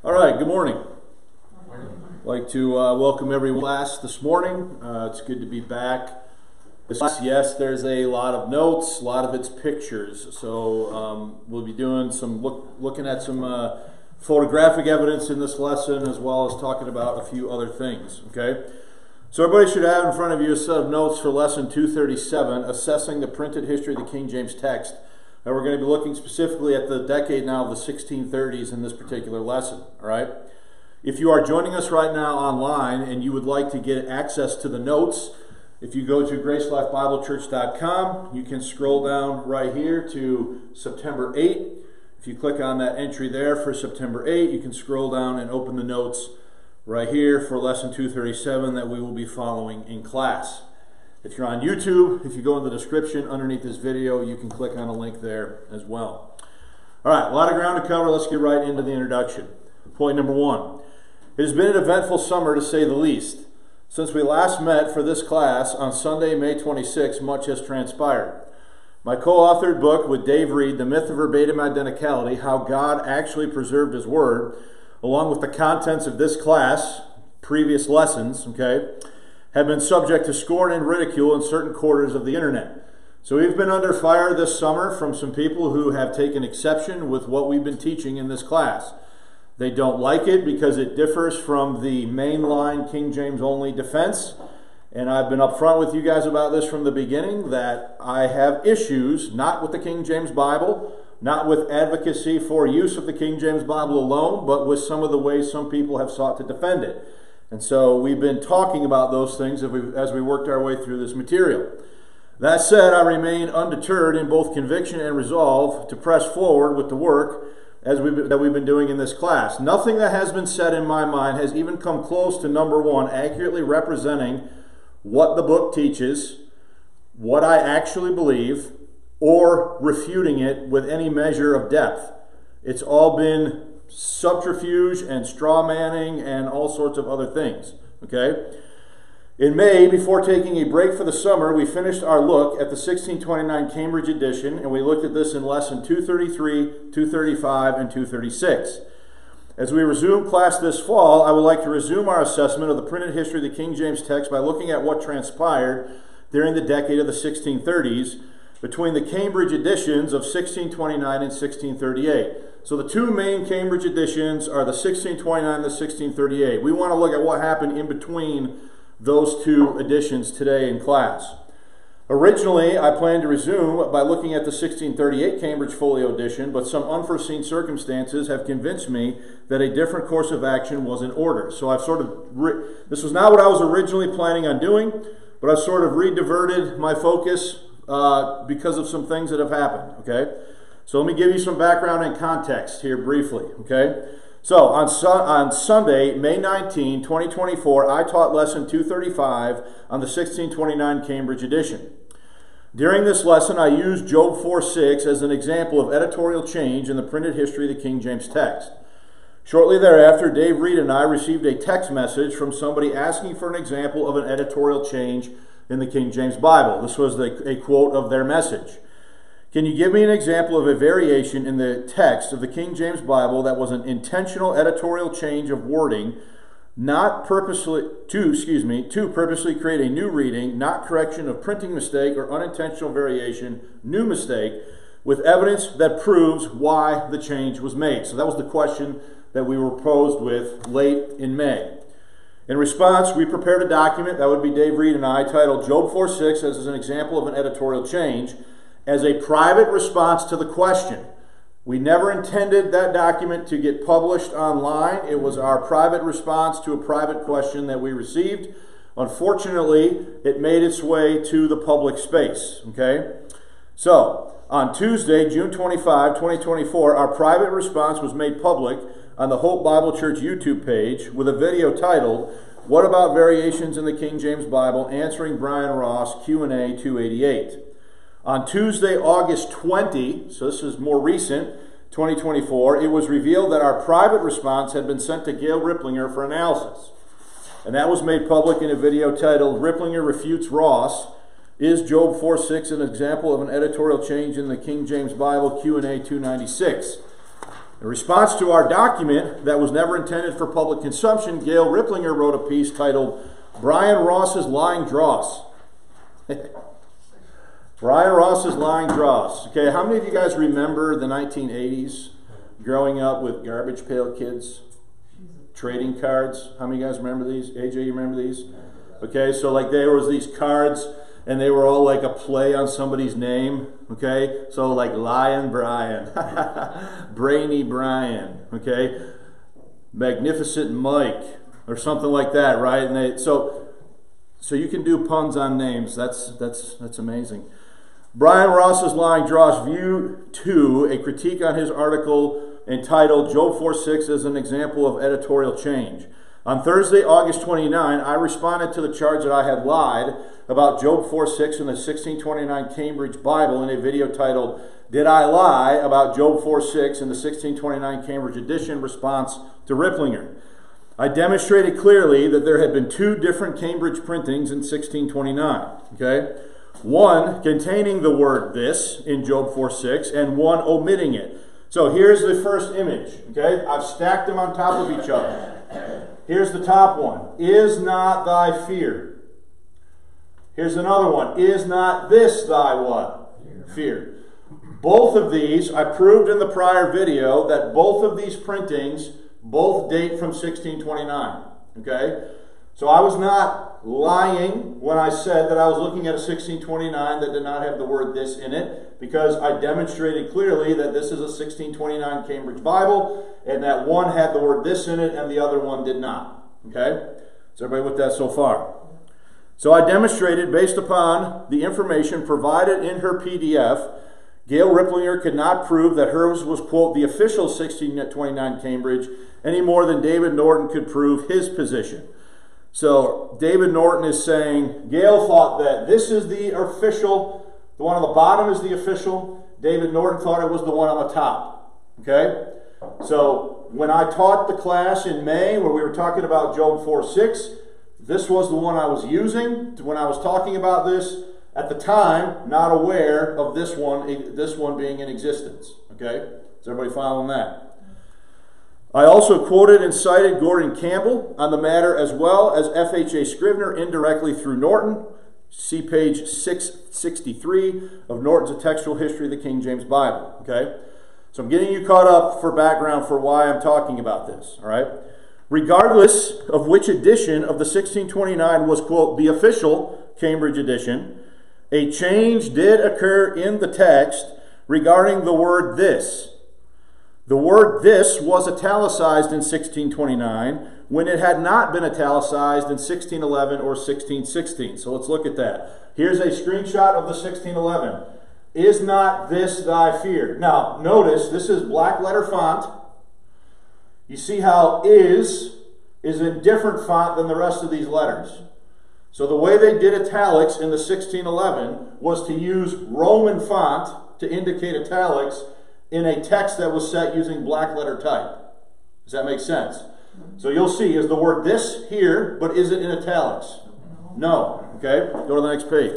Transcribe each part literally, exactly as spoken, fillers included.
All right, good morning. I'd like to uh, welcome every class this morning. Uh, it's good to be back. This class, yes, there's a lot of notes, a lot of it's pictures. So um, we'll be doing some look, looking at some uh, photographic evidence in this lesson, as well as talking about a few other things. Okay. So everybody should have in front of you a set of notes for lesson two thirty-seven, assessing the printed history of the King James text. Now we're going to be looking specifically at the decade now of the sixteen thirties in this particular lesson, all right? If you are joining us right now online and you would like to get access to the notes, if you go to grace life bible church dot com, you can scroll down right here to September eighth. If you click on that entry there for September eighth, you can scroll down and open the notes right here for lesson two thirty-seven that we will be following in class. If you're on YouTube, if you go in the description underneath this video, you can click on a link there as well. All right, a lot of ground to cover. Let's get right into the introduction. Point number one. It has been an eventful summer, to say the least. Since we last met for this class on Sunday, May twenty-sixth, much has transpired. My co-authored book with Dave Reed, The Myth of Verbatim Identicality, How God Actually Preserved His Word, along with the contents of this class, previous lessons, okay, have been subject to scorn and ridicule in certain quarters of the internet. So we've been under fire this summer from some people who have taken exception with what we've been teaching in this class. They don't like it because it differs from the mainline King James only defense. And I've been upfront with you guys about this from the beginning, that I have issues, not with the King James Bible, not with advocacy for use of the King James Bible alone, but with some of the ways some people have sought to defend it. And so we've been talking about those things as we, as we worked our way through this material. That said, I remain undeterred in both conviction and resolve to press forward with the work as we've, that we've been doing in this class. Nothing that has been said in my mind has even come close to, number one, accurately representing what the book teaches, what I actually believe, or refuting it with any measure of depth. It's all been subterfuge and straw manning and all sorts of other things, okay? In May, before taking a break for the summer, we finished our look at the sixteen twenty-nine Cambridge edition, and we looked at this in lesson two thirty-three, two thirty-five, and two thirty-six. As we resume class this fall, I would like to resume our assessment of the printed history of the King James text by looking at what transpired during the decade of the sixteen thirties between the Cambridge editions of sixteen twenty-nine and sixteen thirty-eight. So the two main Cambridge editions are the sixteen twenty-nine and the sixteen thirty-eight. We want to look at what happened in between those two editions today in class. Originally, I planned to resume by looking at the sixteen thirty-eight Cambridge Folio edition, but some unforeseen circumstances have convinced me that a different course of action was in order. So I've sort of, re- this was not what I was originally planning on doing, but I've sort of re-diverted my focus uh, because of some things that have happened, okay? So let me give you some background and context here briefly, okay? So on, su on Sunday, May nineteenth, twenty twenty-four, I taught lesson two thirty-five on the sixteen twenty-nine Cambridge edition. During this lesson, I used Job four six as an example of editorial change in the printed history of the King James text. Shortly thereafter, Dave Reed and I received a text message from somebody asking for an example of an editorial change in the King James Bible. This was the, a quote of their message. Can you give me an example of a variation in the text of the King James Bible that was an intentional editorial change of wording, not purposely to, excuse me, to purposely create a new reading, not correction of printing mistake or unintentional variation, new mistake, with evidence that proves why the change was made? So that was the question that we were posed with late in May. In response, we prepared a document, that would be Dave Reed and I, titled Job four six as an example of an editorial change, as a private response to the question. We never intended that document to get published online. It was our private response to a private question that we received. Unfortunately, it made its way to the public space, okay? So, on Tuesday, June twenty-fifth, twenty twenty-four, our private response was made public on the Hope Bible Church YouTube page with a video titled, What About Variations in the King James Bible? Answering Brian Ross, Q and A two eighty-eight. On Tuesday, August twentieth, so this is more recent, twenty twenty-four, it was revealed that our private response had been sent to Gail Ripplinger for analysis. And that was made public in a video titled, Ripplinger Refutes Ross, Is Job four six an example of an editorial change in the King James Bible? Q and A two ninety-six. In response to our document that was never intended for public consumption, Gail Ripplinger wrote a piece titled Brian Ross's Lying Dross. Brian Ross's Lying Dross. Okay, how many of you guys remember the nineteen eighties, growing up with Garbage Pail Kids, trading cards? How many of you guys remember these? A J, you remember these? Okay, so like there was these cards, and they were all like a play on somebody's name. Okay, so like Lion Brian, Brainy Brian, okay, Magnificent Mike, or something like that, right? And they so so you can do puns on names. That's that's that's amazing. Brian Ross's Lying Dross, View two, a critique on his article entitled Job four six as an example of editorial change. On Thursday, August twenty-ninth, I responded to the charge that I had lied about Job four six in the sixteen twenty-nine Cambridge Bible in a video titled, Did I Lie About Job four six in the sixteen twenty-nine Cambridge Edition Response to Ripplinger. I demonstrated clearly that there had been two different Cambridge printings in sixteen twenty-nine. Okay? One containing the word this in Job four six and one omitting it. So here's the first image. Okay? I've stacked them on top of each other. Here's the top one. Is not thy fear. Here's another one. Is not this thy what? Fear. Both of these, I proved in the prior video that both of these printings both date from sixteen twenty-nine. Okay? So I was not lying when I said that I was looking at a sixteen twenty-nine that did not have the word this in it, because I demonstrated clearly that this is a sixteen twenty-nine Cambridge Bible, and that one had the word this in it and the other one did not. Okay? Is everybody with that so far? So I demonstrated, based upon the information provided in her P D F, Gail Ripplinger could not prove that hers was, quote, the official sixteen twenty-nine Cambridge any more than David Norton could prove his position. So David Norton is saying, Gail thought that this is the official, the one on the bottom is the official. David Norton thought it was the one on the top. Okay? So when I taught the class in May, where we were talking about Job four six, this was the one I was using when I was talking about this. At the time, not aware of this one, this one being in existence. Okay? Is everybody following that? I also quoted and cited Gordon Campbell on the matter, as well as F H A Scrivener indirectly through Norton. See page six sixty-three of Norton's A Textual History of the King James Bible. Okay? So I'm getting you caught up for background for why I'm talking about this. All right? Regardless of which edition of the sixteen twenty-nine was, quote, the official Cambridge edition, a change did occur in the text regarding the word this. The word this was italicized in sixteen twenty-nine when it had not been italicized in sixteen eleven or sixteen sixteen. So let's look at that. Here's a screenshot of the sixteen eleven. Is not this thy fear? Now, notice this is black letter font. You see how is is a different font than the rest of these letters. So the way they did italics in the sixteen eleven was to use Roman font to indicate italics in a text that was set using black letter type. Does that make sense? So you'll see, is the word this here, but is it in italics? No. Okay, go to the next page.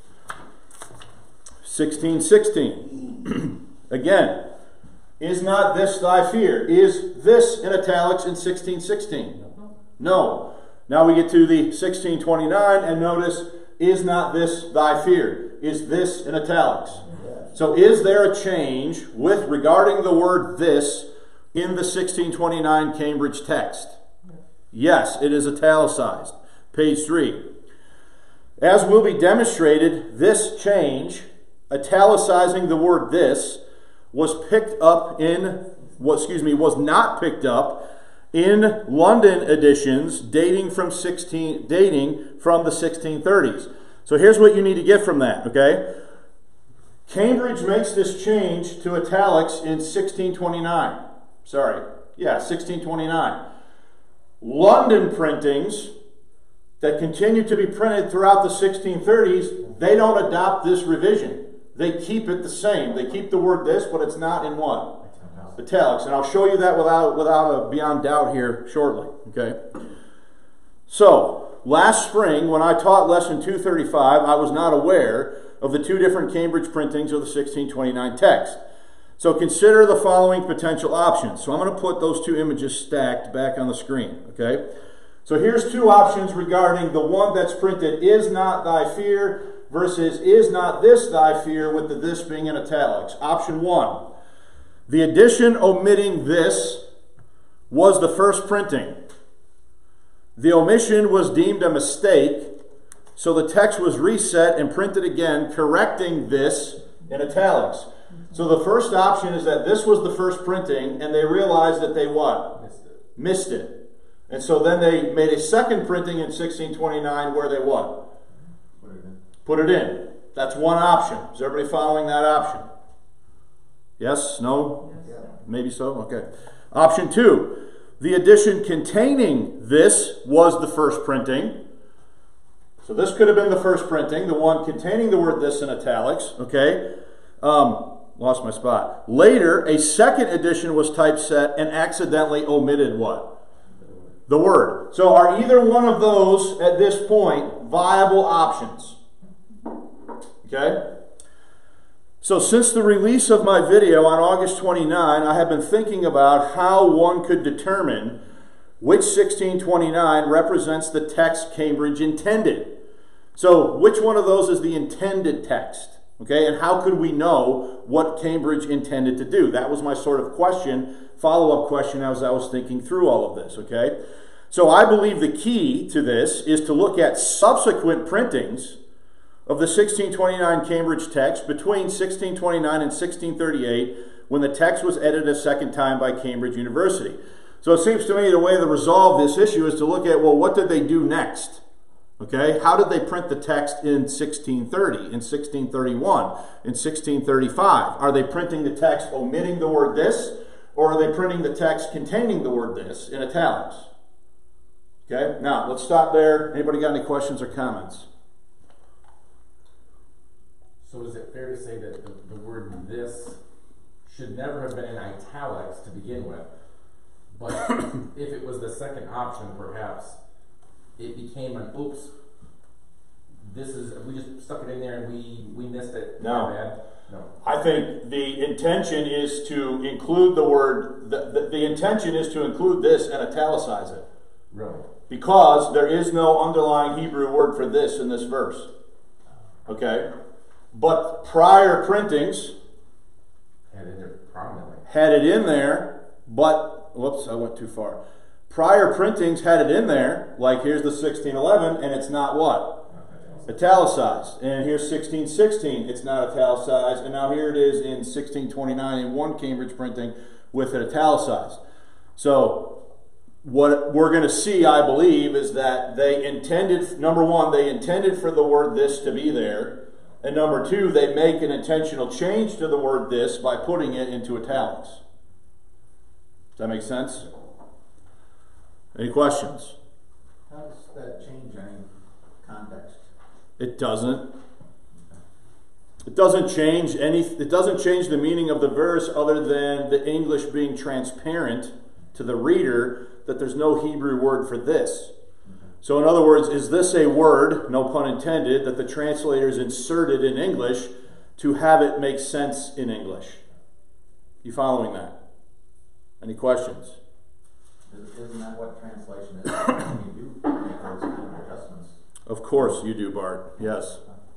sixteen sixteen. Again, is not this thy fear? Is this in italics in sixteen sixteen? No. Now we get to the sixteen twenty-nine, and notice, is not this thy fear? Is this in italics? So is there a change with regarding the word this in the sixteen twenty-nine Cambridge text? Yes, it is italicized. Page three. As will be demonstrated, this change, italicizing the word this, was picked up in, well, excuse me, was not picked up in London editions dating from sixteen dating from the sixteen thirties. So here's what you need to get from that, okay? Cambridge makes this change to italics in sixteen twenty-nine. Sorry, yeah, sixteen twenty-nine. London printings that continue to be printed throughout the sixteen thirties, they don't adopt this revision. They keep it the same. They keep the word this, but it's not in what? Italics. And I'll show you that without, without a beyond doubt here shortly. Okay. So, last spring, when I taught lesson two thirty-five, I was not aware of the two different Cambridge printings of the sixteen twenty-nine text. So consider the following potential options. So I'm going to put those two images stacked back on the screen, okay? So here's two options regarding the one that's printed, is not thy fear, versus is not this thy fear, with the this being in italics. Option one, the addition omitting this was the first printing. The omission was deemed a mistake, so the text was reset and printed again, correcting this in italics. So the first option is that this was the first printing, and they realized that they what? Missed it. Missed it. And so then they made a second printing in sixteen twenty-nine where they what? Put it in. Put it in. That's one option. Is everybody following that option? Yes? No? Yes. Maybe so? Okay. Option two. The edition containing this was the first printing. So this could have been the first printing, the one containing the word this in italics. Okay. Um, lost my spot. Later, a second edition was typeset and accidentally omitted what? The word. So are either one of those, at this point, viable options? Okay? So since the release of my video on August twenty-ninth, I have been thinking about how one could determine which sixteen twenty-nine represents the text Cambridge intended. So which one of those is the intended text? Okay, and how could we know what Cambridge intended to do? That was my sort of question, follow-up question as I was thinking through all of this, okay? So I believe the key to this is to look at subsequent printings of the sixteen twenty-nine Cambridge text between sixteen twenty-nine and sixteen thirty-eight, when the text was edited a second time by Cambridge University. So it seems to me the way to resolve this issue is to look at, well, what did they do next? Okay, how did they print the text in sixteen thirty, in sixteen thirty-one, in sixteen thirty-five? Are they printing the text omitting the word this, or are they printing the text containing the word this in italics? Okay, now let's stop there. Anybody got any questions or comments? So is it fair to say that the, the word this should never have been in italics to begin with, but if it was the second option, perhaps it became an oops, this is, we just stuck it in there and we, we missed it. No. Bad. No. I think the intention is to include the word, the, the, the intention is to include this and italicize it. Really? Because there is no underlying Hebrew word for this in this verse. Okay? But prior printings had it in there prominently. Had it in there, but, whoops, I went too far. Prior printings had it in there, like here's the sixteen eleven, and it's not what? Italicized. And here's sixteen sixteen, it's not italicized. And now here it is in sixteen twenty-nine in one Cambridge printing with it italicized. So what we're going to see, I believe, is that they intended, number one, they intended for the word this to be there. And number two, they make an intentional change to the word this by putting it into italics. Does that make sense? Any questions? How does that change any context? It doesn't. It doesn't change any. It doesn't change the meaning of the verse, other than the English being transparent to the reader that there's no Hebrew word for this. So in other words, is this a word, no pun intended, that the translators inserted in English to have it make sense in English? You following that? Any questions? Isn't that what translation is? You do make those kind of adjustments. Of course you do, Bart. Yes.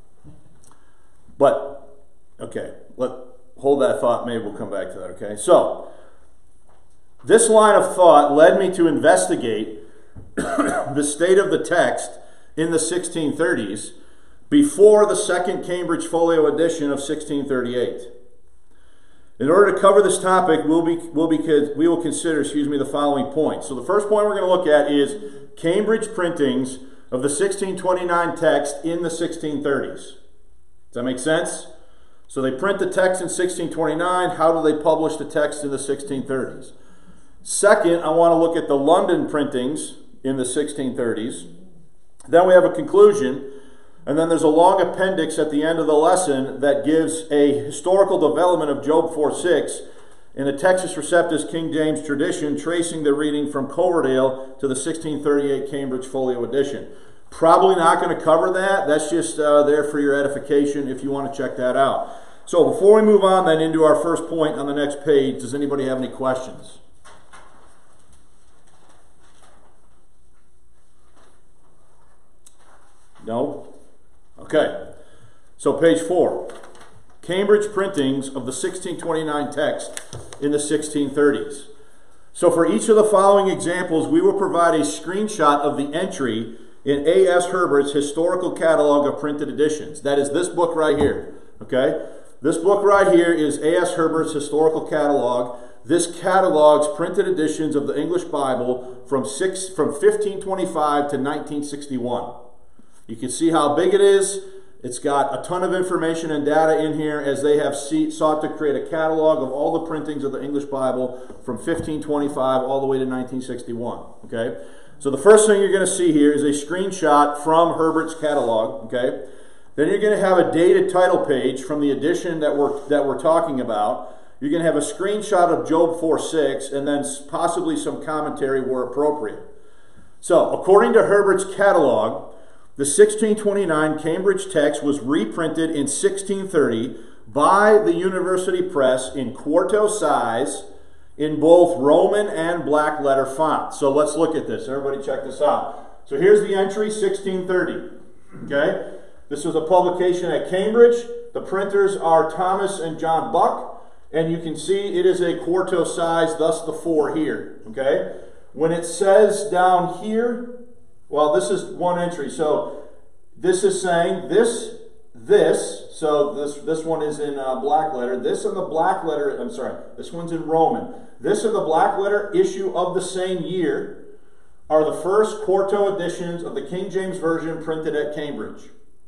But, okay, let hold that thought. Maybe we'll come back to that, okay? So, this line of thought led me to investigate the state of the text in the sixteen thirties before the second Cambridge Folio edition of sixteen thirty-eight. In order to cover this topic, we'll be, we'll be, we will consider, excuse me, the following points. So the first point we're going to look at is Cambridge printings of the sixteen twenty-nine text in the sixteen thirties. Does that make sense? So they print the text in sixteen twenty-nine. How do they publish the text in the sixteen thirties? Second, I want to look at the London printings in the sixteen thirties. Then we have a conclusion, and then there's a long appendix at the end of the lesson that gives a historical development of Job four six in the Textus Receptus King James tradition, tracing the reading from Coverdale to the sixteen thirty-eight Cambridge Folio edition. Probably not going to cover that. That's just uh, there for your edification if you want to check that out. So before we move on then into our first point on the next page, does anybody have any questions? No? Okay. So page four. Cambridge printings of the sixteen twenty-nine text in the sixteen thirties. So for each of the following examples, we will provide a screenshot of the entry in A S Herbert's Historical Catalog of Printed Editions. That is this book right here. Okay? This book right here is A S Herbert's Historical Catalog. This catalogs printed editions of the English Bible from six from fifteen twenty-five to nineteen sixty-one. You can see how big it is. It's got a ton of information and data in here as they have see, sought to create a catalog of all the printings of the English Bible from fifteen twenty-five all the way to nineteen sixty-one. Okay? So the first thing you're going to see here is a screenshot from Herbert's catalog. Okay? Then you're going to have a dated title page from the edition that we're, that we're talking about. You're going to have a screenshot of Job four six and then possibly some commentary where appropriate. So, according to Herbert's catalog, the sixteen twenty-nine Cambridge text was reprinted in sixteen thirty by the University Press in quarto size in both Roman and black letter font. So let's look at this. Everybody check this out. So here's the entry, sixteen thirty. Okay? This was a publication at Cambridge. The printers are Thomas and John Buck. And you can see it is a quarto size, thus the four here. Okay? When it says down here, well, this is one entry. So this is saying this, this. So this this one is in uh, black letter. This in the black letter. I'm sorry. This one's in Roman. This in the black letter issue of the same year are the first quarto editions of the King James Version printed at Cambridge.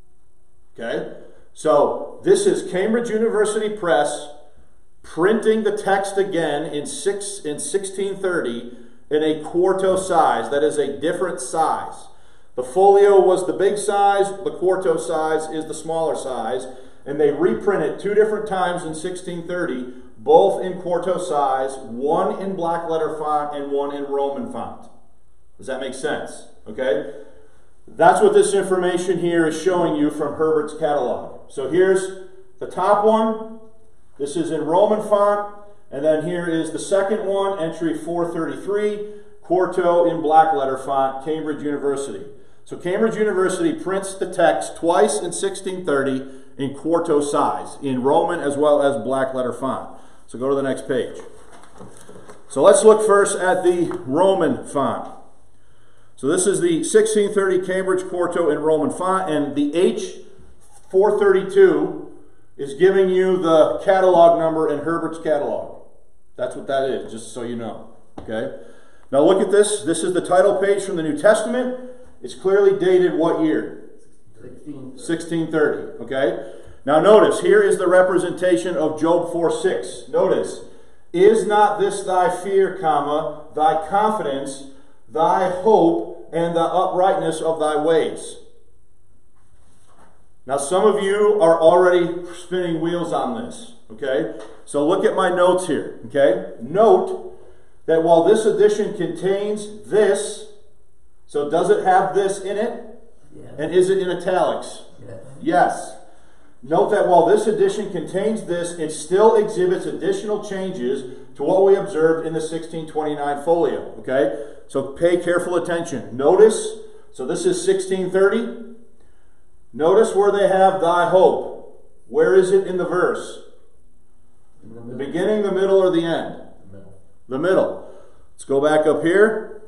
Okay. So this is Cambridge University Press printing the text again in six in sixteen thirty. In a quarto size. That is a different size. The folio was the big size, the quarto size is the smaller size, and they reprinted two different times in sixteen thirty, both in quarto size, one in black letter font and one in Roman font. Does that make sense? Okay? That's what this information here is showing you from Herbert's catalog. So here's the top one. This is in Roman font. And then here is the second one, entry four thirty-three, quarto in black letter font, Cambridge University. So Cambridge University prints the text twice in sixteen thirty in quarto size, in Roman as well as black letter font. So go to the next page. So let's look first at the Roman font. So this is the sixteen thirty Cambridge quarto in Roman font, and the H four thirty-two is giving you the catalog number in Herbert's catalog. That's what that is, just so you know. Okay? Now look at this. This is the title page from the New Testament. It's clearly dated what year? sixteen thirty. Okay? Now notice, here is the representation of Job four six. Notice, is not this thy fear, comma, thy confidence, thy hope, and the uprightness of thy ways? Now some of you are already spinning wheels on this. Okay? So look at my notes here. Okay? Note that while this edition contains this, so does it have this in it? Yes. And is it in italics? Yes. Yes. Note that while this edition contains this, it still exhibits additional changes to what we observed in the sixteen twenty-nine folio. Okay? So pay careful attention. Notice, so this is sixteen thirty. Notice where they have thy hope. Where is it in the verse? In the, The beginning, the middle, or the end? The middle. The middle. Let's go back up here.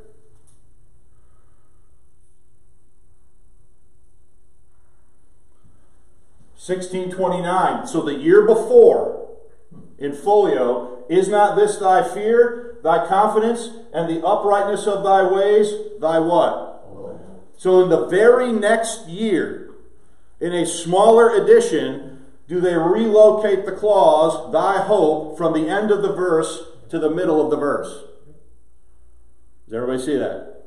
sixteen twenty-nine. So the year before, in folio, is not this thy fear, thy confidence, and the uprightness of thy ways, thy what? oh, So in the very next year, in a smaller edition, do they relocate the clause, thy hope, from the end of the verse to the middle of the verse? Does everybody see that?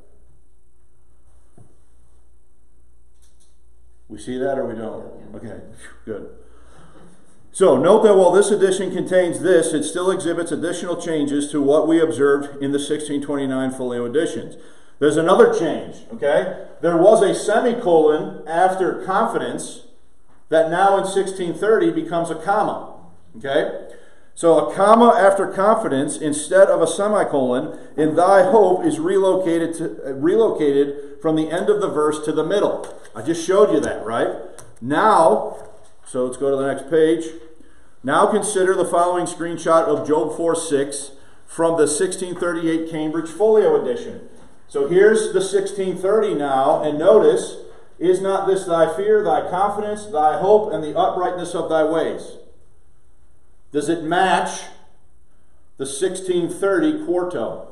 We see that or we don't? Okay, good. So note that while this edition contains this, it still exhibits additional changes to what we observed in the sixteen twenty-nine folio editions. There's another change, okay? There was a semicolon after confidence that now in sixteen thirty becomes a comma. Okay? So a comma after confidence instead of a semicolon in thy hope is relocated to, uh, relocated from the end of the verse to the middle. I just showed you that, right? Now, so let's go to the next page. Now consider the following screenshot of Job four six from the sixteen thirty-eight Cambridge Folio edition. So here's the sixteen thirty now, and notice, is not this thy fear, thy confidence, thy hope, and the uprightness of thy ways? Does it match the sixteen thirty quarto?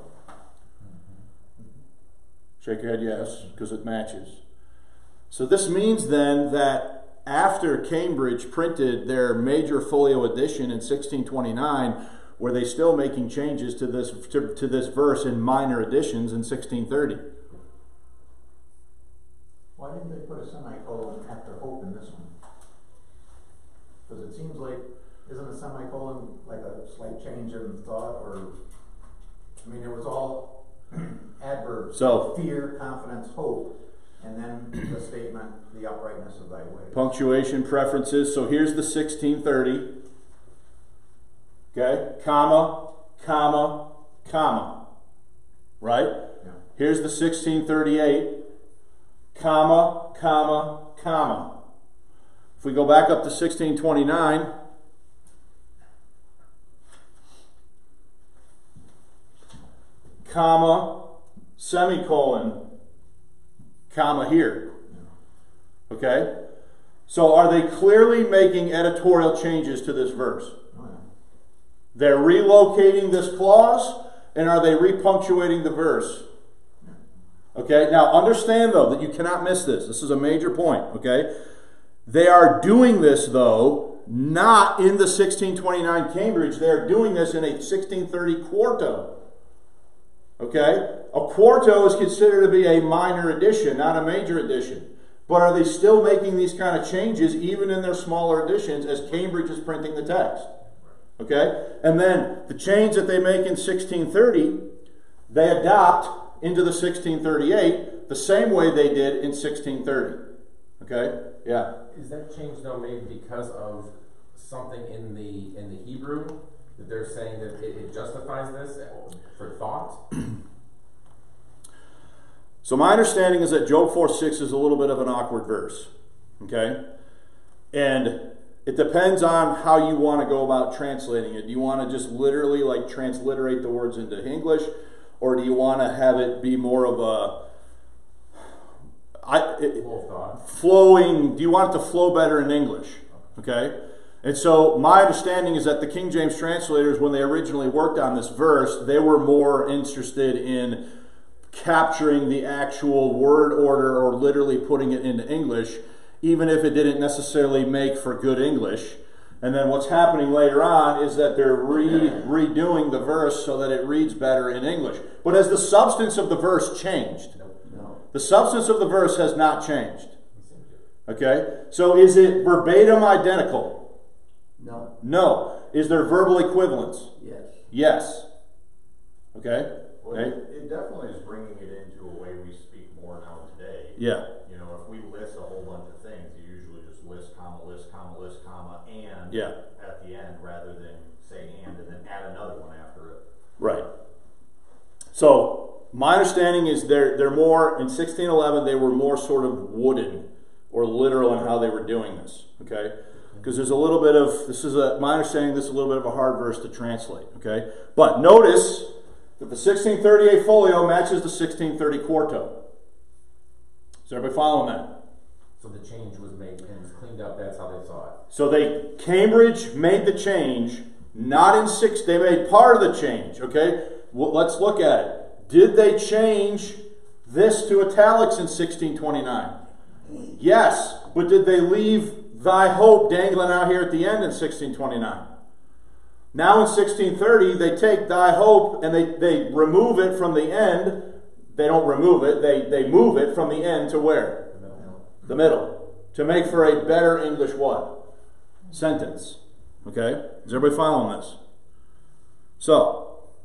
Shake your head yes, because it matches. So this means then that after Cambridge printed their major folio edition in sixteen twenty-nine, were they still making changes to this to, to this verse in minor additions in sixteen thirty? Why didn't they put a semicolon after hope in this one? Because it seems like, isn't a semicolon like a slight change in thought, or, I mean, it was all adverbs. So, fear, confidence, hope, and then the statement, the uprightness of thy way. Punctuation preferences. So here's the sixteen thirty. Okay, comma, comma, comma. Right? Yeah. Here's the sixteen thirty-eight. Comma, comma, comma. If we go back up to sixteen twenty-nine, comma, semicolon, comma here. Okay? So are they clearly making editorial changes to this verse? Oh, yeah. They're relocating this clause, and are they repunctuating the verse? Okay? Now understand though that you cannot miss this. This is a major point, okay? They are doing this though not in the sixteen twenty-nine Cambridge. They are doing this in a sixteen thirty quarto. Okay? A quarto is considered to be a minor addition, not a major addition. But are they still making these kind of changes even in their smaller editions as Cambridge is printing the text? Okay? And then the change that they make in sixteen thirty, they adopt into the sixteen thirty-eight the same way they did in sixteen thirty. Okay? Yeah. Is that change though made because of something in the in the Hebrew that they're saying that it, it justifies this for thought? So my understanding is that Job four six is a little bit of an awkward verse. Okay? And it depends on how you want to go about translating it. Do you want to just literally like transliterate the words into English, or do you want to have it be more of a I, it, flowing, do you want it to flow better in English? Okay? And so my understanding is that the King James translators, when they originally worked on this verse, they were more interested in capturing the actual word order or literally putting it into English, even if it didn't necessarily make for good English. And then what's happening later on is that they're re redoing the verse so that it reads better in English. But has the substance of the verse changed? The substance of the verse has not changed. Okay? So is it verbatim identical? No. No. Is there verbal equivalence? Yes. Yes. Okay? Well, okay. It, it definitely is bringing it into a way we speak more now today. Yeah. You know, if we list a whole bunch of things, you usually just list, comma, list, comma, list, comma, and yeah. at the end, rather than say and and then add another one after it. Right. So my understanding is they're they're more in sixteen eleven. They were more sort of wooden or literal in how they were doing this. Okay, because there's a little bit of this is a my understanding. This is a little bit of a hard verse to translate. Okay, but notice that the sixteen thirty-eight folio matches the sixteen thirty quarto. Is everybody following that? So the change was made and it was cleaned up. That's how they saw it. So they Cambridge made the change, not in six. They made part of the change. Okay, well, let's look at it. Did they change this to italics in sixteen twenty-nine? Yes, but did they leave thy hope dangling out here at the end in sixteen twenty-nine? Now in sixteen thirty, they take thy hope and they, they remove it from the end. They don't remove it, they, they move it from the end to where? The middle. The middle. To make for a better English what? Sentence. Okay? Is everybody following this? So,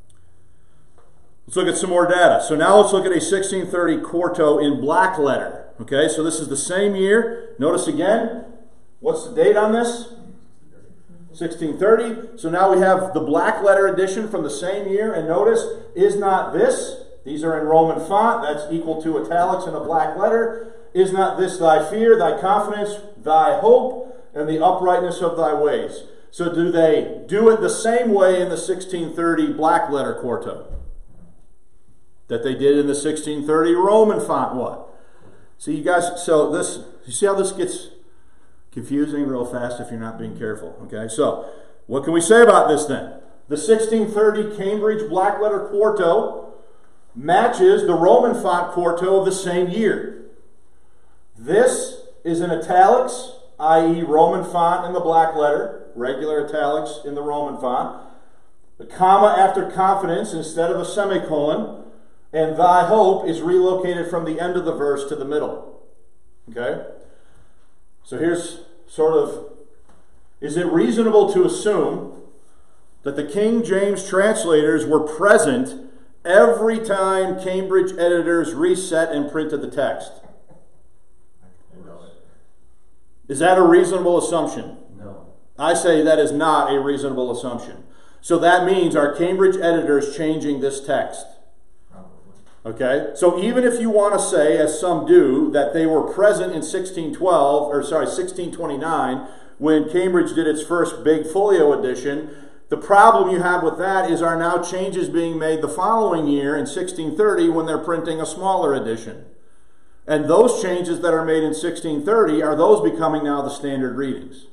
let's look at some more data. So now let's look at a sixteen thirty quarto in black letter. Okay, so this is the same year. Notice again, what's the date on this? sixteen thirty. So now we have the black letter edition from the same year. And notice, is not this, these are in Roman font, that's equal to italics in a black letter. Is not this thy fear, thy confidence, thy hope, and the uprightness of thy ways? So do they do it the same way in the sixteen thirty black letter quarto that they did in the sixteen thirty Roman font what? See, you guys, so this, you see how this gets confusing real fast if you're not being careful, okay? So, what can we say about this then? The sixteen thirty Cambridge black letter quarto matches the Roman font quarto of the same year. This is in italics, that is Roman font in the black letter, regular italics in the Roman font. The comma after confidence instead of a semicolon, and thy hope is relocated from the end of the verse to the middle. Okay? So here's sort of, is it reasonable to assume that the King James translators were present every time Cambridge editors reset and printed the text? Is that a reasonable assumption? No. I say that is not a reasonable assumption. So that means, are Cambridge editors changing this text? Okay, so even if you want to say, as some do, that they were present in sixteen twelve, or sorry, sixteen twenty-nine, when Cambridge did its first big folio edition, the problem you have with that is, are now changes being made the following year in sixteen thirty when they're printing a smaller edition. And those changes that are made in sixteen thirty, are those becoming now the standard readings?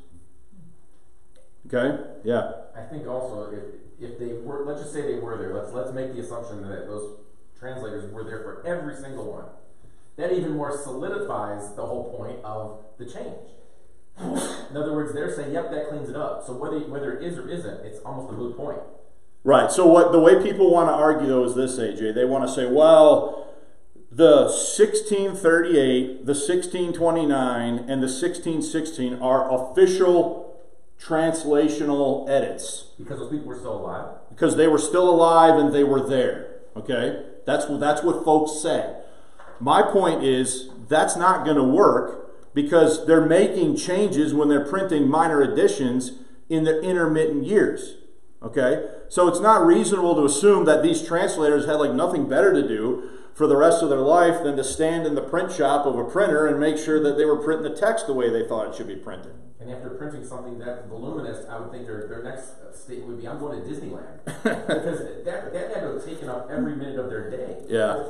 Okay, yeah. I think also, if, if they were, let's just say they were there, let's, let's make the assumption that those translators were there for every single one. That even more solidifies the whole point of the change. In other words, they're saying, yep, that cleans it up. So whether, whether it is or isn't, it's almost a moot point. Right, so what the way people want to argue though is this, A J. They want to say, well, the sixteen thirty-eight, the sixteen twenty-nine, and the sixteen sixteen are official translational edits. Because those people were still alive? Because they were still alive and they were there. Okay? That's, that's what folks say. My point is, that's not going to work because they're making changes when they're printing minor editions in the intermittent years. Okay? So it's not reasonable to assume that these translators had like nothing better to do for the rest of their life than to stand in the print shop of a printer and make sure that they were printing the text the way they thought it should be printed. And after printing something that voluminous, I would think their, their next statement would be, I'm going to Disneyland. Because that, that had to have taken up every minute of their day. Yeah.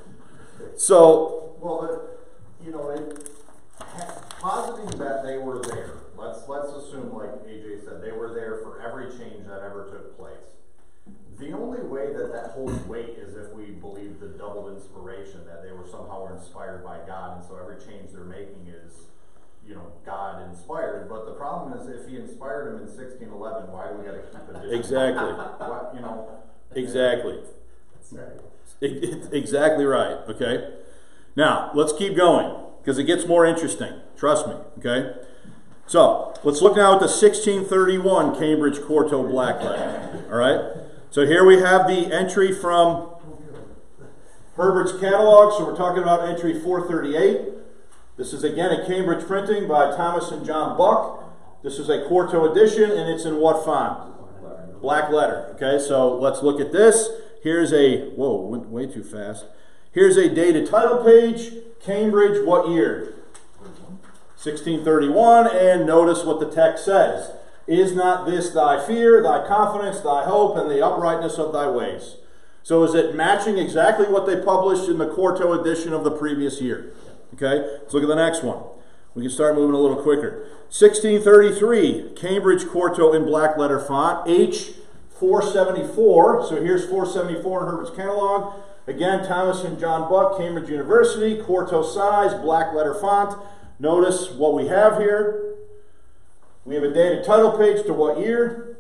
So, well, but, you know, it, positing that they were there, let's, let's assume, like A J said, they were there for every change that ever took place. The only way that that holds weight is if we believe the double inspiration, that they were somehow inspired by God, and so every change they're making is, you know, God inspired. But the problem is, if He inspired them in sixteen eleven, why do we got to keep it? Exactly. What, you know? Exactly. That's right. It, it, exactly right. Okay. Now let's keep going because it gets more interesting. Trust me. Okay. So let's look now at the sixteen thirty-one Cambridge Quarto black letter. All right. So here we have the entry from Herbert's catalog. So we're talking about entry four thirty-eight. This is again a Cambridge printing by Thomas and John Buck. This is a quarto edition, and it's in what font? Black letter. Okay, so let's look at this. Here's a, whoa, went way too fast. Here's a dated title page. Cambridge, what year? sixteen thirty-one, and notice what the text says. Is not this thy fear, thy confidence, thy hope, and the uprightness of thy ways? So is it matching exactly what they published in the quarto edition of the previous year? Okay, let's look at the next one. We can start moving a little quicker. sixteen thirty-three, Cambridge Quarto in black letter font, H four seventy-four. So here's four seventy-four in Herbert's catalog. Again, Thomas and John Buck, Cambridge University, quarto size, black letter font. Notice what we have here. We have a dated title page to what year?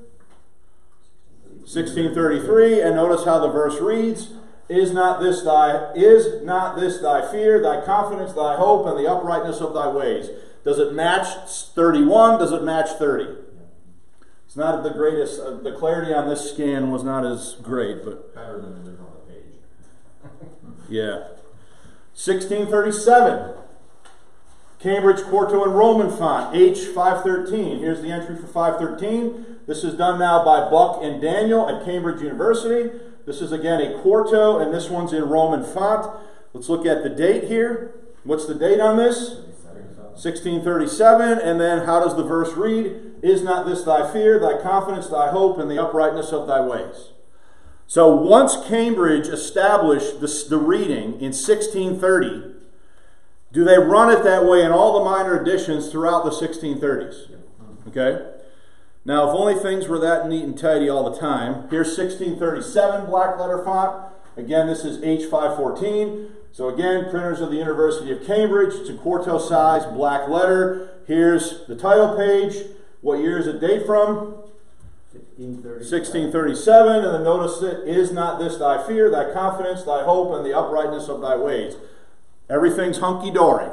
sixteen thirty-three, and notice how the verse reads. Is not this thy is not this thy fear, thy confidence, thy hope, and the uprightness of thy ways? Does it match thirty-one? Does it match thirty? It's not the greatest. Uh, the clarity on this scan was not as great, but better than it is on the page. Yeah. sixteen thirty-seven. Cambridge Quarto and Roman font, H five thirteen. Here's the entry for five thirteen. This is done now by Buck and Daniel at Cambridge University. This is again a Quarto, and this one's in Roman font. Let's look at the date here. What's the date on this? sixteen thirty-seven. And then how does the verse read? Is not this thy fear, thy confidence, thy hope, and the uprightness of thy ways? So once Cambridge established the, the reading in sixteen thirty, do they run it that way in all the minor editions throughout the sixteen thirties? Okay? Now, if only things were that neat and tidy all the time, here's sixteen thirty-seven black letter font. Again, this is H five fourteen. So again, printers of the University of Cambridge. It's a Quarto size black letter. Here's the title page. What year is it date from? sixteen thirty-seven. And then notice it, is not this thy fear, thy confidence, thy hope, and the uprightness of thy ways. Everything's hunky-dory.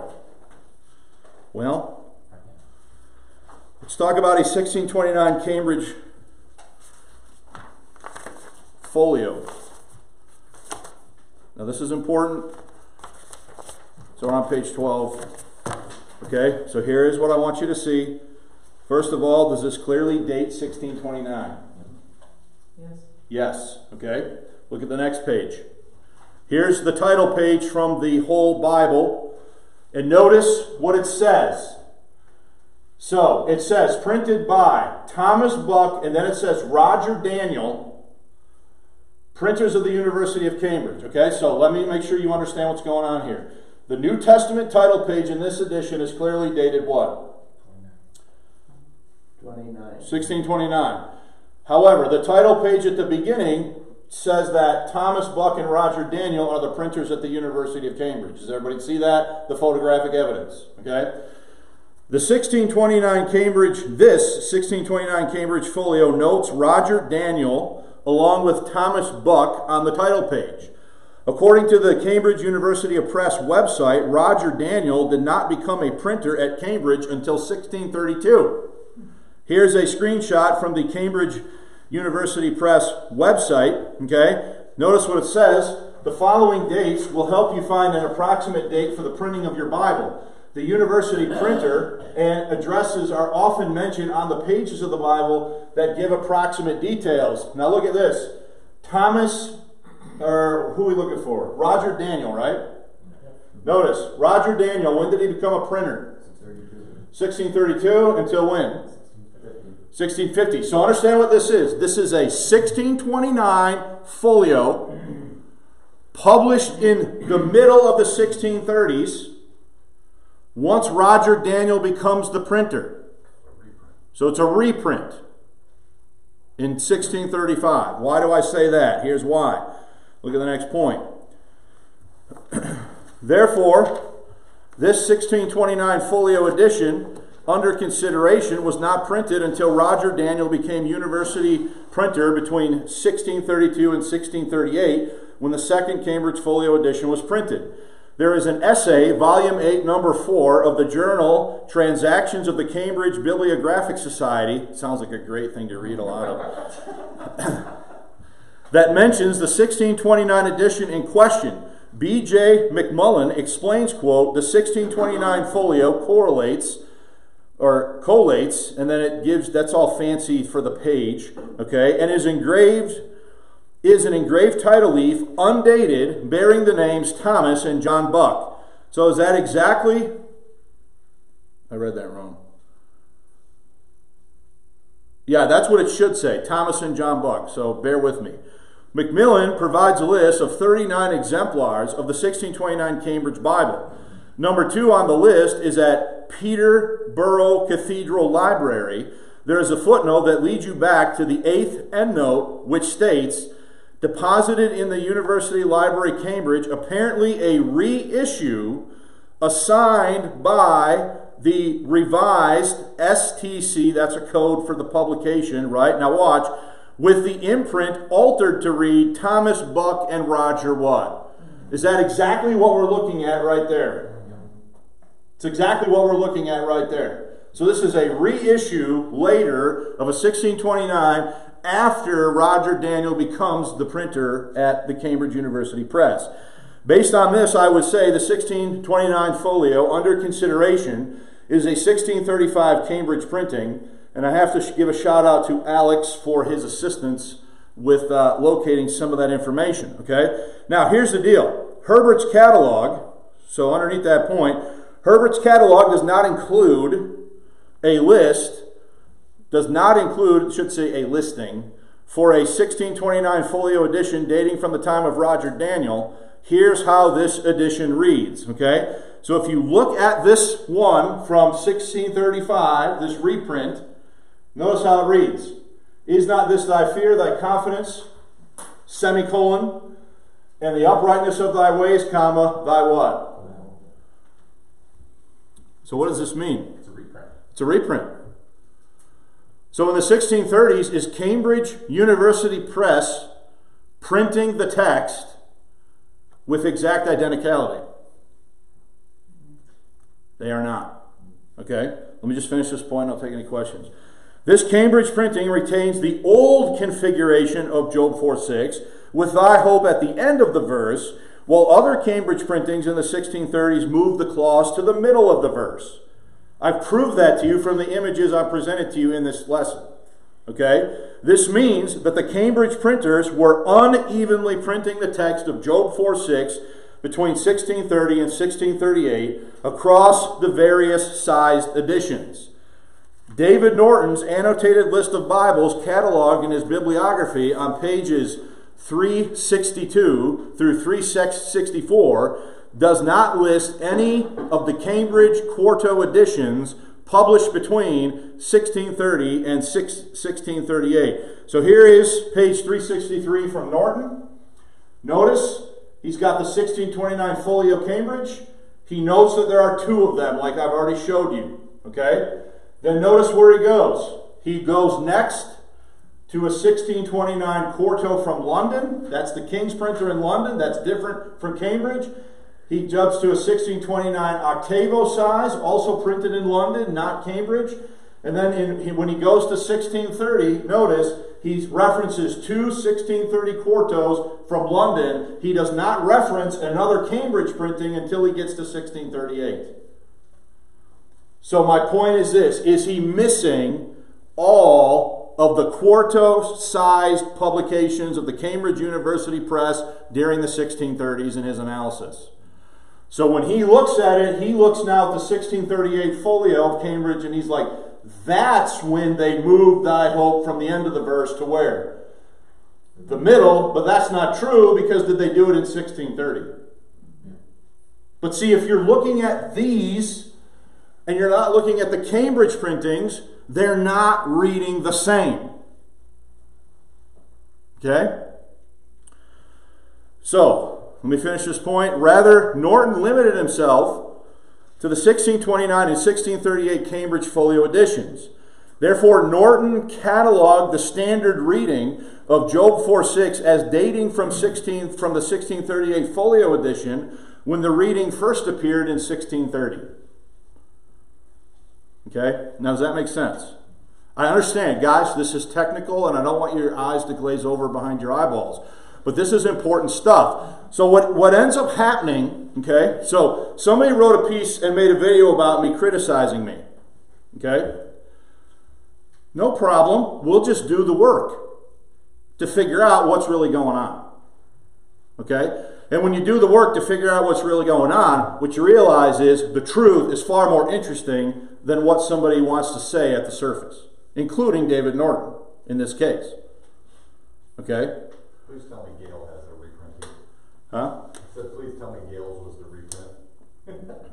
Well, let's talk about a sixteen twenty-nine Cambridge folio. Now this is important. So we're on page twelve. Okay, so here is what I want you to see. First of all, does this clearly date sixteen twenty-nine? Yes. Yes. Okay, look at the next page. Here's the title page from the whole Bible. And notice what it says. So it says printed by Thomas Buck, and then it says Roger Daniel, printers of the University of Cambridge. Okay, so let me make sure you understand what's going on here. The New Testament title page in this edition is clearly dated what? twenty-nine. sixteen twenty-nine. However, the title page at the beginning says that Thomas Buck and Roger Daniel are the printers at the University of Cambridge. Does everybody see that? The photographic evidence. Okay? The sixteen twenty-nine Cambridge, this sixteen twenty-nine Cambridge folio notes Roger Daniel along with Thomas Buck on the title page. According to the Cambridge University Press website, Roger Daniel did not become a printer at Cambridge until sixteen thirty-two. Here's a screenshot from the Cambridge University Press website. Okay, notice what it says. The following dates will help you find an approximate date for the printing of your Bible. The university printer and addresses are often mentioned on the pages of the Bible that give approximate details. Now look at this. Thomas, or who are we looking for? Roger Daniel, right? Notice, Roger Daniel, when did he become a printer? sixteen thirty-two until when? sixteen fifty. So understand what this is. This is a sixteen twenty-nine folio published in the middle of the sixteen thirties once Roger Daniel becomes the printer. So it's a reprint in sixteen thirty-five. Why do I say that? Here's why. Look at the next point. Therefore, this sixteen twenty-nine folio edition under consideration was not printed until Roger Daniel became university printer between sixteen thirty-two and sixteen thirty-eight, when the second Cambridge folio edition was printed. There is an essay, volume eight, number four, of the journal Transactions of the Cambridge Bibliographic Society. Sounds like a great thing to read a lot of. That mentions the sixteen twenty-nine edition in question. B J McMullen explains, quote, the sixteen twenty-nine folio correlates, or collates, and then it gives, that's all fancy for the page, okay, and is engraved, is an engraved title leaf, undated, bearing the names Thomas and John Buck. So is that exactly, I read that wrong. Yeah, that's what it should say, Thomas and John Buck, so bear with me. McMillan provides a list of thirty-nine exemplars of the sixteen twenty-nine Cambridge Bible. Number two on the list is at Peterborough Cathedral Library. There is a footnote that leads you back to the eighth endnote, which states, deposited in the University Library, Cambridge, apparently a reissue assigned by the revised S T C, that's a code for the publication, right? Now watch, with the imprint altered to read Thomas Buck and Roger what? Is that exactly what we're looking at right there? It's exactly what we're looking at right there. So this is a reissue later of a sixteen twenty-nine after Roger Daniel becomes the printer at the Cambridge University Press. Based on this, I would say the sixteen twenty-nine folio under consideration is a sixteen thirty-five Cambridge printing, and I have to give a shout out to Alex for his assistance with uh, locating some of that information, okay? Now, here's the deal. Herbert's catalog, so underneath that point, Herbert's catalog does not include a list, does not include, should say a listing, for a sixteen twenty-nine folio edition dating from the time of Roger Daniel. Here's how this edition reads, okay? So if you look at this one from sixteen thirty-five, this reprint, notice how it reads. Is not this thy fear, thy confidence, semicolon, and the uprightness of thy ways, comma, thy what? So what does this mean? It's a reprint. It's a reprint. So in the sixteen thirties, is Cambridge University Press printing the text with exact identicality? They are not. Okay? Let me just finish this point, I'll take any questions. This Cambridge printing retains the old configuration of Job four six, with thy hope at the end of the verse, while other Cambridge printings in the sixteen thirties move the clause to the middle of the verse. I've proved that to you from the images I presented to you in this lesson. Okay? This means that the Cambridge printers were unevenly printing the text of Job four six between sixteen thirty and sixteen thirty-eight across the various sized editions. David Norton's annotated list of Bibles cataloged in his bibliography on pages three sixty-two through three sixty-four does not list any of the Cambridge Quarto editions published between sixteen thirty and sixteen thirty-eight. So here is page three sixty-three from Norton. Notice he's got the sixteen twenty-nine Folio Cambridge. He notes that there are two of them, like I've already showed you. Okay? Then notice where he goes. He goes next to a sixteen twenty-nine Quarto from London. That's the King's printer in London. That's different from Cambridge. He jumps to a sixteen twenty-nine Octavo size, also printed in London, not Cambridge. And then in, he, when he goes to sixteen thirty, notice he references two sixteen thirty Quartos from London. He does not reference another Cambridge printing until he gets to sixteen thirty-eight. So my point is this, is he missing all of the Quarto-sized publications of the Cambridge University Press during the sixteen thirties in his analysis? So when he looks at it, he looks now at the sixteen thirty-eight folio of Cambridge, and he's like, that's when they moved thy hope from the end of the verse to where? The middle, but that's not true, because did they do it in sixteen thirty? But see, if you're looking at these, and you're not looking at the Cambridge printings, they're not reading the same. Okay? So, let me finish this point. Rather, Norton limited himself to the sixteen twenty-nine and sixteen thirty-eight Cambridge Folio editions. Therefore, Norton cataloged the standard reading of Job four six as dating from, sixteen, from the sixteen thirty-eight Folio edition, when the reading first appeared in sixteen thirty. Okay? Now, does that make sense? I understand, guys, this is technical, and I don't want your eyes to glaze over behind your eyeballs. But this is important stuff. So what, what ends up happening, okay, so somebody wrote a piece and made a video about me criticizing me. Okay? No problem. We'll just do the work to figure out what's really going on. Okay? And when you do the work to figure out what's really going on, what you realize is the truth is far more interesting than what somebody wants to say at the surface, including David Norton in this case. Okay? Please tell me Gale has a reprint. Huh? I said, please tell me Gale's was the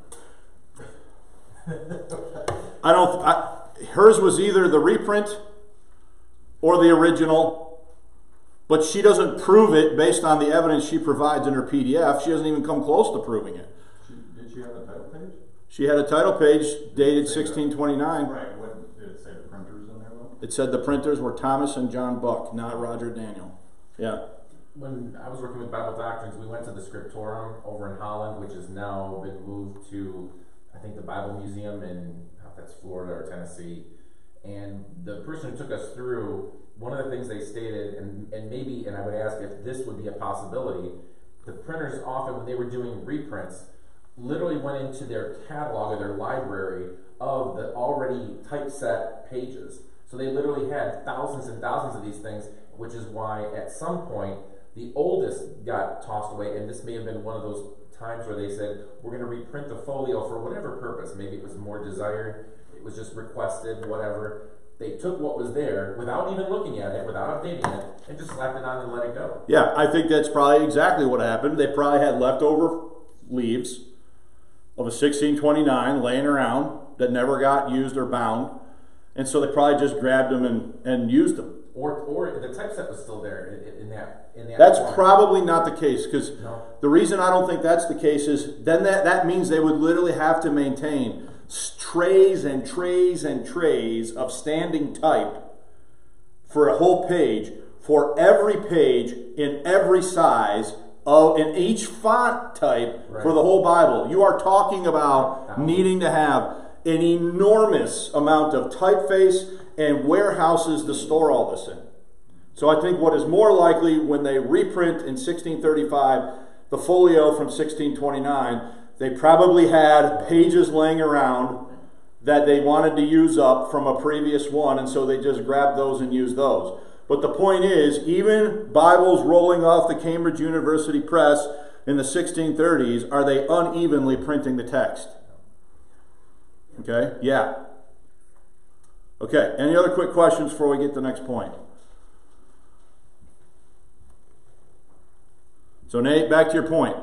reprint. I don't, I, hers was either the reprint or the original, but she doesn't prove it based on the evidence she provides in her P D F. She doesn't even come close to proving it. She, did she have a title page? She had a title page dated sixteen twenty-nine. Right, what, did it say the printers in there though? It said the printers were Thomas and John Buck, not Roger Daniel. Yeah. When I was working with Bible Doctrines, we went to the Scriptorum over in Holland, which has now been moved to, I think, the Bible Museum in, I don't know if that's Florida or Tennessee. And the person who took us through, one of the things they stated, and, and maybe, and I would ask if this would be a possibility, the printers often, when they were doing reprints, literally went into their catalog or their library of the already typeset pages. So they literally had thousands and thousands of these things, which is why at some point the oldest got tossed away, and this may have been one of those times where they said, we're going to reprint the folio for whatever purpose. Maybe it was more desired, it was just requested, whatever. They took what was there without even looking at it, without updating it, and just slapped it on and let it go. Yeah, I think that's probably exactly what happened. They probably had leftover leaves of a sixteen twenty-nine laying around that never got used or bound, and so they probably just grabbed them and, and used them. Or, or the typeset was still there in, in that. In that That's form. probably not the case, because No. the reason I don't think that's the case is then that, that means they would literally have to maintain trays and trays and trays of standing type for a whole page, for every page in every size of in each font type Right. for the whole Bible. You are talking about needing to have an enormous amount of typeface and warehouses to store all this in. So I think what is more likely, when they reprint in sixteen thirty-five the folio from sixteen twenty-nine, they probably had pages laying around that they wanted to use up from a previous one, and so they just grabbed those and used those. But the point is, even Bibles rolling off the Cambridge University Press in the sixteen thirties, are they unevenly printing the text? Okay? Yeah. Okay, any other quick questions before we get to the next point? So Nate, back to your point.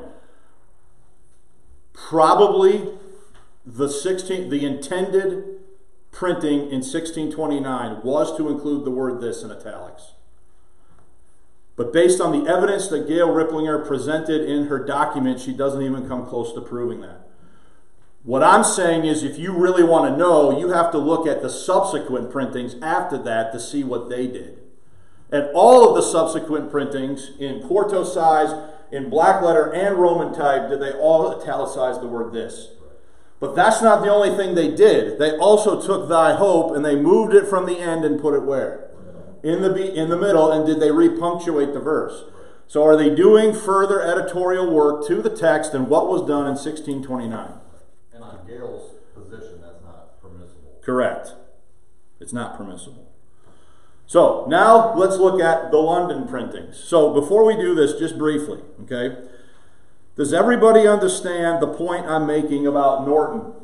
Probably the sixteen, the intended printing in sixteen twenty-nine was to include the word "this" in italics. But based on the evidence that Gail Ripplinger presented in her document, she doesn't even come close to proving that. What I'm saying is, if you really want to know, you have to look at the subsequent printings after that to see what they did. And all of the subsequent printings in quarto size, in black letter and Roman type, did they all italicize the word "this." But that's not the only thing they did. They also took "thy hope" and they moved it from the end and put it where? In the be in the middle. And did they repunctuate the verse? So are they doing further editorial work to the text than what was done in sixteen twenty-nine? And on Gail's position, that's not permissible. Correct. It's not permissible. So now let's look at the London printings. So before we do this, just briefly, okay? Does everybody understand the point I'm making about Norton?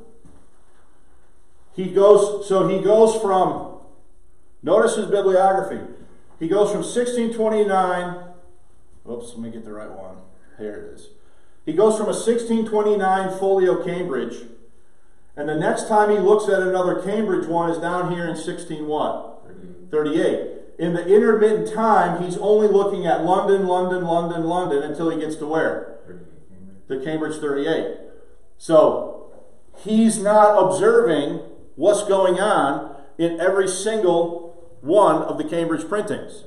He goes, so he goes from, notice his bibliography. He goes from sixteen twenty-nine, oops, let me get the right one. Here it is. He goes from a sixteen twenty-nine folio Cambridge, and the next time he looks at another Cambridge one is down here in sixteen what? thirty-eight. In the intermittent time, he's only looking at London, London, London, London, until he gets to where? The Cambridge thirty-eight. So he's not observing what's going on in every single one of the Cambridge printings.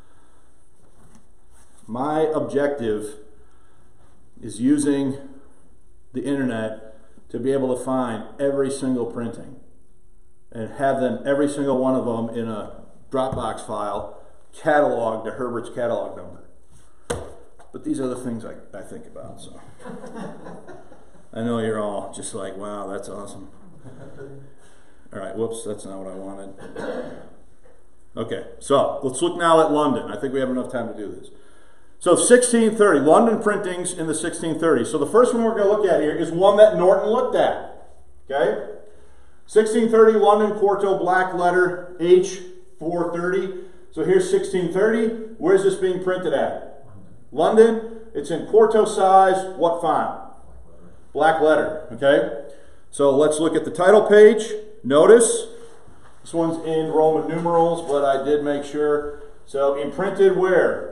My objective is using the internet to be able to find every single printing and have them, every single one of them, in a Dropbox file cataloged to Herbert's catalog number. But these are the things I, I think about, so. I know you're all just like, wow, that's awesome. All right, whoops, that's not what I wanted. Okay, so let's look now at London. I think we have enough time to do this. So sixteen thirty, London printings in the sixteen thirties. So the first one we're going to look at here is one that Norton looked at. Okay? sixteen thirty London quarto black letter H four thirty. So here's sixteen thirty. Where's this being printed at? London. It's in quarto size. What font? Black letter. Okay? So let's look at the title page. Notice this one's in Roman numerals, but I did make sure. So imprinted where?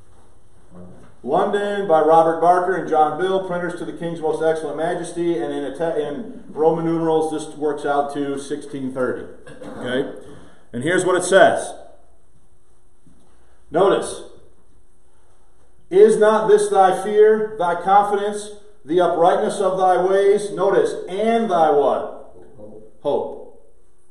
London by Robert Barker and John Bill, printers to the King's Most Excellent Majesty, and in, in Roman numerals this works out to sixteen thirty. Okay? And here's what it says. Notice, is not this thy fear, thy confidence, the uprightness of thy ways? Notice, and thy what? Hope.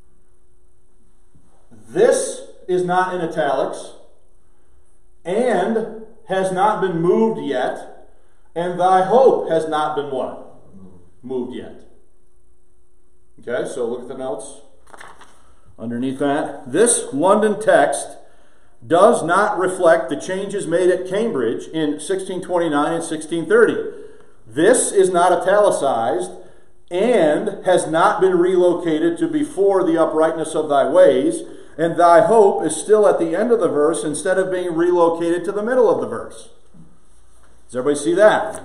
This is not in italics, and has not been moved yet. and thy hope has not been what? Moved yet. Okay, so look at the notes underneath that. This London text does not reflect the changes made at Cambridge in sixteen twenty-nine and sixteen thirty. This is not italicized and has not been relocated to before the uprightness of thy ways, and thy hope is still at the end of the verse instead of being relocated to the middle of the verse. Does everybody see that?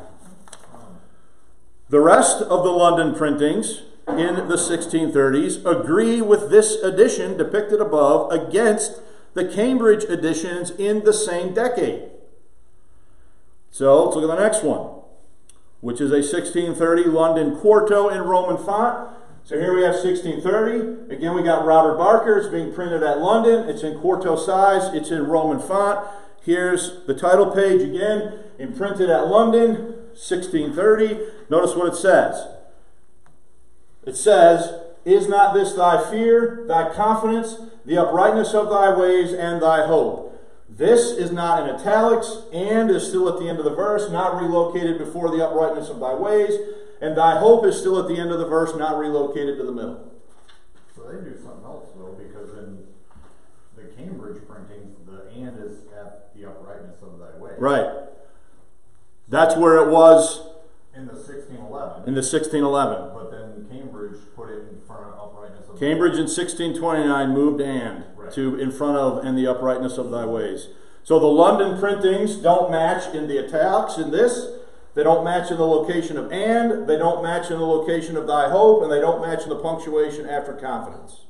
The rest of the London printings in the sixteen thirties agree with this edition depicted above against the Cambridge editions in the same decade. So let's look at the next one, which is a sixteen thirty London quarto in Roman font. So here we have sixteen thirty. Again, we got Robert Barker. It's being printed at London. It's in quarto size. It's in Roman font. Here's the title page again, imprinted at London, sixteen thirty. Notice what it says. It says, "Is not this thy fear, thy confidence, the uprightness of thy ways, and thy hope?" This is not in italics, and is still at the end of the verse, not relocated before the uprightness of thy ways, and thy hope is still at the end of the verse, not relocated to the middle. So they do something else though, because in the Cambridge printings, the "and" is at the uprightness of thy ways. Right. That's where it was In the sixteen eleven. in the sixteen eleven. But then Cambridge put it in front of uprightness of Cambridge thy in sixteen twenty-nine moved "and" Right. to in front of and the uprightness of thy ways. So the London printings don't match in the italics in this. They don't match in the location of "and." They don't match in the location of thy hope, and they don't match in the punctuation after confidence.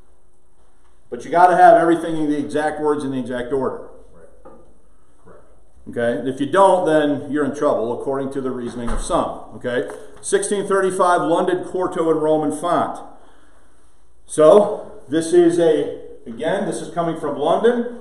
But you got to have everything in the exact words in the exact order. Right. Correct. Okay? If you don't, then you're in trouble, according to the reasoning of some. Okay? sixteen thirty-five London quarto in Roman font. So, this is a, again, this is coming from London.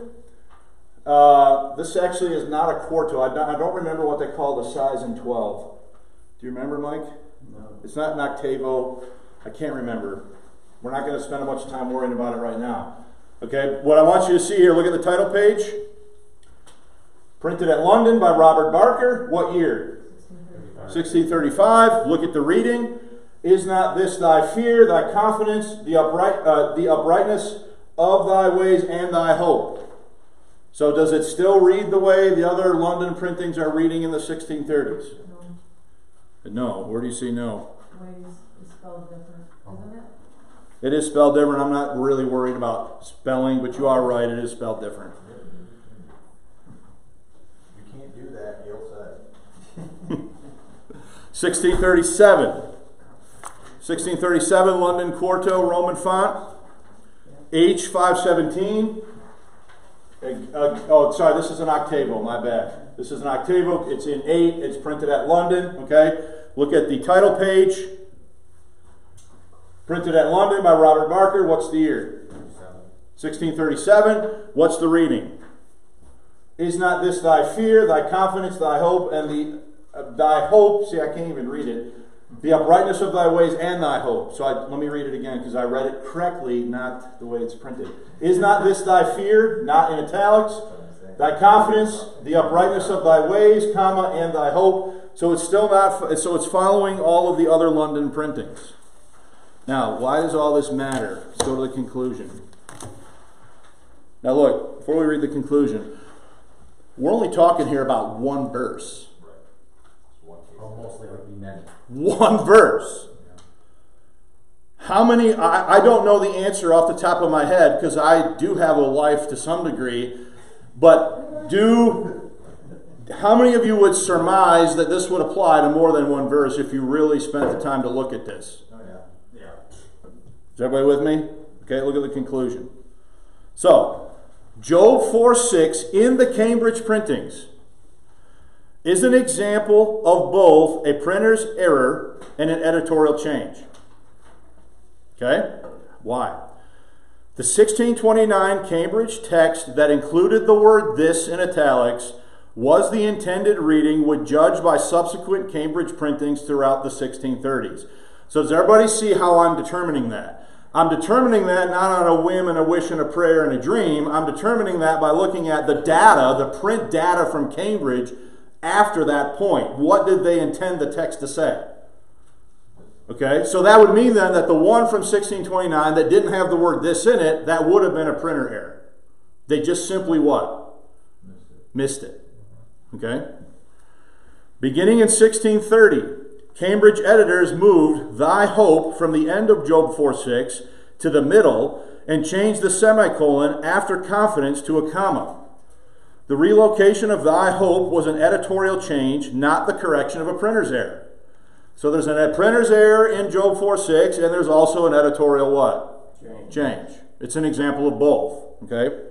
Uh, this actually is not a quarto. I don't, I don't remember what they call the size in twelve. Do you remember, Mike? No. It's not an octavo. I can't remember. We're not going to spend much time worrying about it right now. Okay, what I want you to see here, look at the title page. Printed at London by Robert Barker. What year? sixteen thirty-five. Look at the reading. Is not this thy fear, thy confidence, the upright, uh, the uprightness of thy ways, and thy hope? So does it still read the way the other London printings are reading in the sixteen thirties? No. No. Where do you see no? Ways is spelled different, isn't it? It is spelled different. I'm not really worried about spelling, but you are right. It is spelled different. You can't do that, Gail said. sixteen thirty-seven. sixteen thirty-seven London quarto Roman font. H five seventeen. Uh, oh, sorry, this is an octavo, my bad. This is an octavo, it's in eight, it's printed at London, okay? Look at the title page. Printed at London by Robert Barker, what's the year? sixteen thirty-seven, what's the reading? Is not this thy fear, thy confidence, thy hope, and the, uh, thy hope, see I can't even read it, the uprightness of thy ways and thy hope. So I, let me read it again because I read it correctly, not the way it's printed. Is not this thy fear, not in italics, thy confidence, the uprightness of thy ways, comma, and thy hope. So it's still not, so it's following all of the other London printings. Now, why does all this matter? Let's go to the conclusion. Now look, before we read the conclusion, we're only talking here about one verse. Or mostly like be many. One verse. How many, I, I don't know the answer off the top of my head because I do have a life to some degree, but do, how many of you would surmise that this would apply to more than one verse if you really spent the time to look at this? Oh yeah. Yeah. Is everybody with me? Okay, look at the conclusion. So, Job four six in the Cambridge printings is an example of both a printer's error and an editorial change. Okay? Why? The sixteen twenty-nine Cambridge text that included the word "this" in italics was the intended reading would judge by subsequent Cambridge printings throughout the sixteen thirties. So does everybody see how I'm determining that? I'm determining that not on a whim and a wish and a prayer and a dream. I'm determining that by looking at the data, the print data from Cambridge after that point. What did they intend the text to say? Okay, so that would mean then that the one from sixteen twenty-nine that didn't have the word this in it, that would have been a printer error. They just simply what? Missed it. Okay? Beginning in sixteen thirty, Cambridge editors moved thy hope from the end of Job four six to the middle and changed the semicolon after confidence to a comma. The relocation of thy hope was an editorial change, not the correction of a printer's error. So there's a printer's error in Job four six, and there's also an editorial what? Change. Change. It's an example of both. Okay?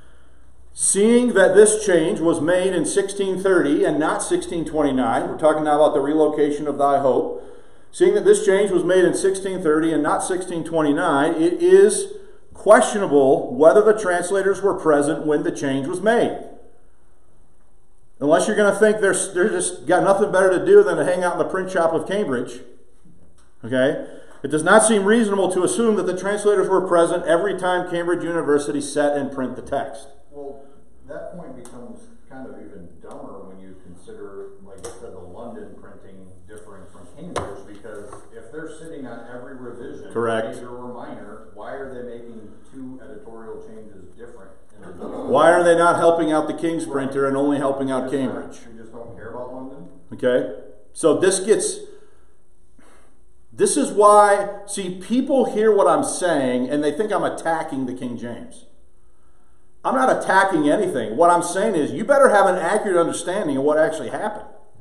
Seeing that this change was made in sixteen thirty and not sixteen twenty-nine, we're talking now about the relocation of thy hope. Seeing that this change was made in sixteen thirty and not sixteen twenty-nine, it is questionable whether the translators were present when the change was made. Unless you're going to think they're, they're just got nothing better to do than to hang out in the print shop of Cambridge. Okay? It does not seem reasonable to assume that the translators were present every time Cambridge University sat and print the text. Well, that point becomes kind of even dumber when you consider, like I said, the London printing differing from Cambridge, because if they're sitting on every revision, correct, major or minor, why are they making two editorial changes different? In the why are they not helping out the King's printer and only helping out Cambridge? We just don't care about London? Okay? So this gets... This is why, see, people hear what I'm saying and they think I'm attacking the King James. I'm not attacking anything. What I'm saying is you better have an accurate understanding of what actually happened.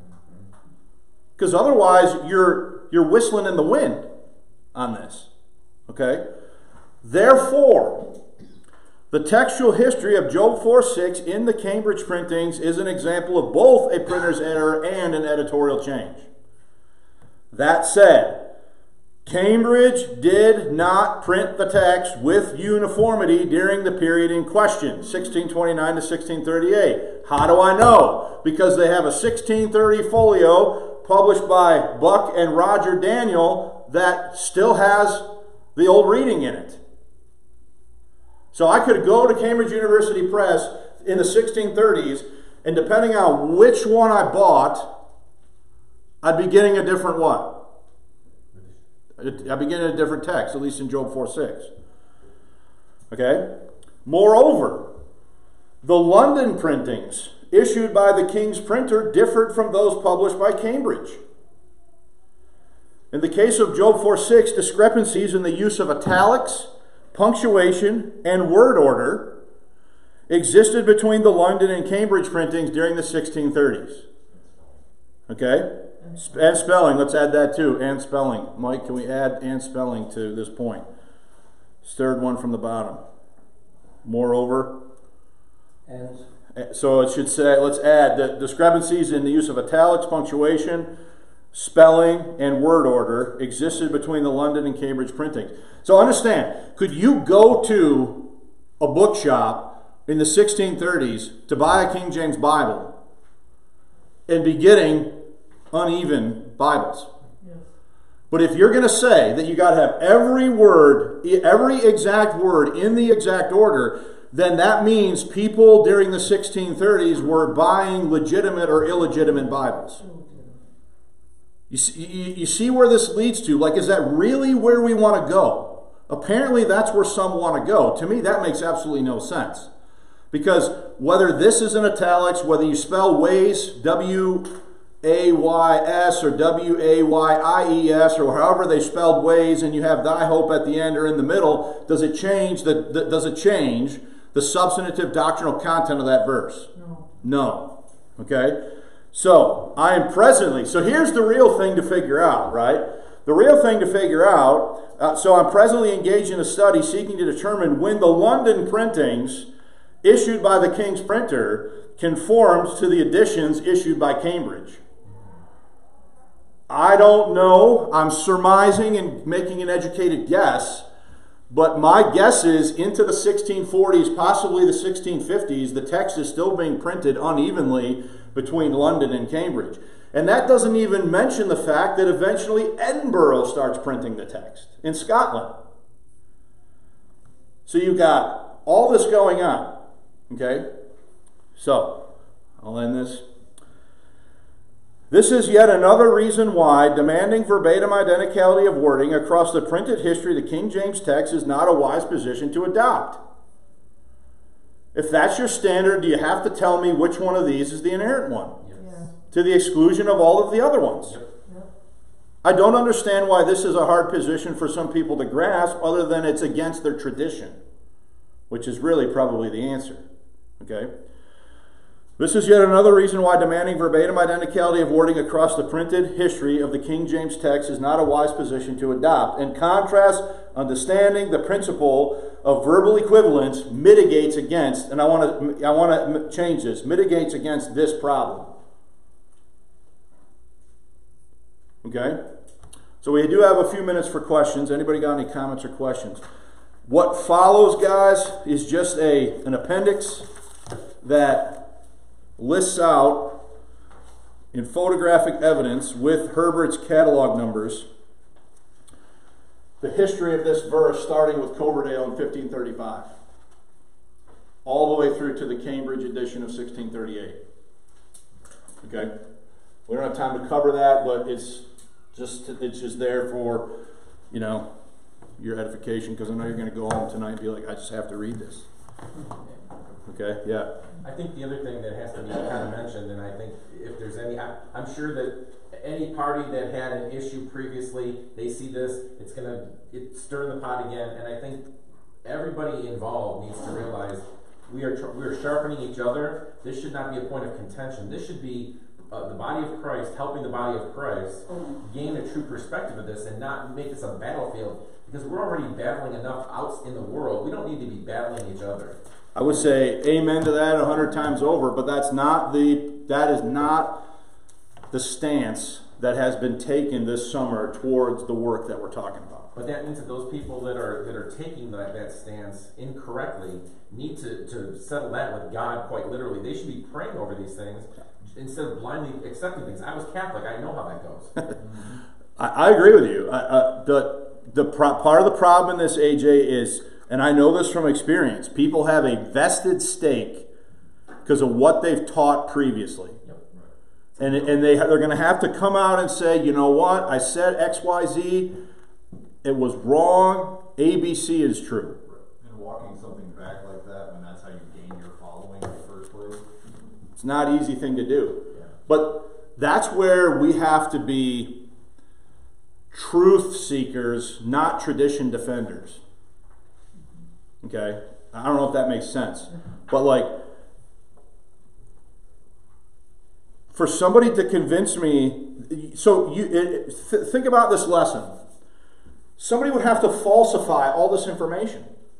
Because otherwise you're, you're whistling in the wind on this. Okay? Therefore, the textual history of Job four six in the Cambridge printings is an example of both a printer's error and an editorial change. That said, Cambridge did not print the text with uniformity during the period in question, sixteen twenty-nine to sixteen thirty-eight. How do I know? Because they have a sixteen thirty folio published by Buck and Roger Daniel that still has the old reading in it. So I could go to Cambridge University Press in the sixteen thirties, and depending on which one I bought, I'd be getting a different what? I begin in a different text, at least in Job four six. Okay? Moreover, the London printings issued by the King's printer differed from those published by Cambridge. In the case of Job four six, discrepancies in the use of italics, punctuation, and word order existed between the London and Cambridge printings during the sixteen thirties. Okay? And spelling, let's add that too. And spelling. Mike, can we add and spelling to this point? Third one from the bottom. Moreover. And. So it should say, let's add the discrepancies in the use of italics, punctuation, spelling, and word order existed between the London and Cambridge printings. So understand, could you go to a bookshop in the sixteen thirties to buy a King James Bible and be getting uneven Bibles? Yes. But if you're going to say that you got to have every word, every exact word in the exact order, then that means people during the sixteen thirties were buying legitimate or illegitimate Bibles. You see, you, you see where this leads to? Like, is that really where we want to go? Apparently that's where some want to go. To me, that makes absolutely no sense. Because whether this is in italics, whether you spell ways, W A Y S or W A Y I E S, or however they spelled ways, and you have thy hope at the end or in the middle, does it change the, the does it change the substantive doctrinal content of that verse? No. No. Okay? So, I am presently, so here's the real thing to figure out, right? The real thing to figure out, uh, so I'm presently engaged in a study seeking to determine when the London printings issued by the King's printer conformed to the editions issued by Cambridge. I don't know. I'm surmising and making an educated guess, but my guess is into the sixteen forties, possibly the sixteen fifties, the text is still being printed unevenly between London and Cambridge. And that doesn't even mention the fact that eventually Edinburgh starts printing the text in Scotland. So you've got all this going on. Okay? So, I'll end this. This is yet another reason why demanding verbatim identicality of wording across the printed history of the King James text is not a wise position to adopt. If that's your standard, do you have to tell me which one of these is the inerrant one? Yes. Yeah. To the exclusion of all of the other ones. Yep. Yep. I don't understand why this is a hard position for some people to grasp, other than it's against their tradition, which is really probably the answer. Okay? This is yet another reason why demanding verbatim identicality of wording across the printed history of the King James text is not a wise position to adopt. In contrast, understanding the principle of verbal equivalence mitigates against, and I want to I want to change this, mitigates against this problem. Okay? So we do have a few minutes for questions. Anybody got any comments or questions? What follows, guys, is just a an appendix that lists out in photographic evidence with Herbert's catalog numbers the history of this verse, starting with Coverdale in fifteen thirty-five, all the way through to the Cambridge edition of sixteen thirty-eight. Okay? We don't have time to cover that, but it's just it's just there for, you know, your edification, because I know you're going to go home tonight and be like, I just have to read this. Okay? Yeah. I think the other thing that has to be kind of mentioned, and I think if there's any, I, I'm sure that any party that had an issue previously, they see this, it's going to it stir the pot again, and I think everybody involved needs to realize we are tr- we are sharpening each other. This should not be a point of contention. This should be uh, the body of Christ helping the body of Christ gain a true perspective of this and not make this a battlefield, because we're already battling enough out in the world. We don't need to be battling each other. I would say amen to that a hundred times over, but that's not the that is not the stance that has been taken this summer towards the work that we're talking about. But that means that those people that are that are taking that, that stance incorrectly need to, to settle that with God quite literally. They should be praying over these things instead of blindly accepting things. I was Catholic. I know how that goes. I, I agree with you. I, I, the the pro, part of the problem in this, A J, is, and I know this from experience, people have a vested stake because of what they've taught previously. Yep. And, and they, they're going to have to come out and say, you know what, I said X, Y, Z, it was wrong, A, B, C is true. And walking something back like that when that's how you gain your following in the first place. It's not an easy thing to do. Yeah. But that's where we have to be truth seekers, not tradition defenders. Okay? I don't know if that makes sense. But like, for somebody to convince me, so you it, th- think about this lesson. Somebody would have to falsify all this information.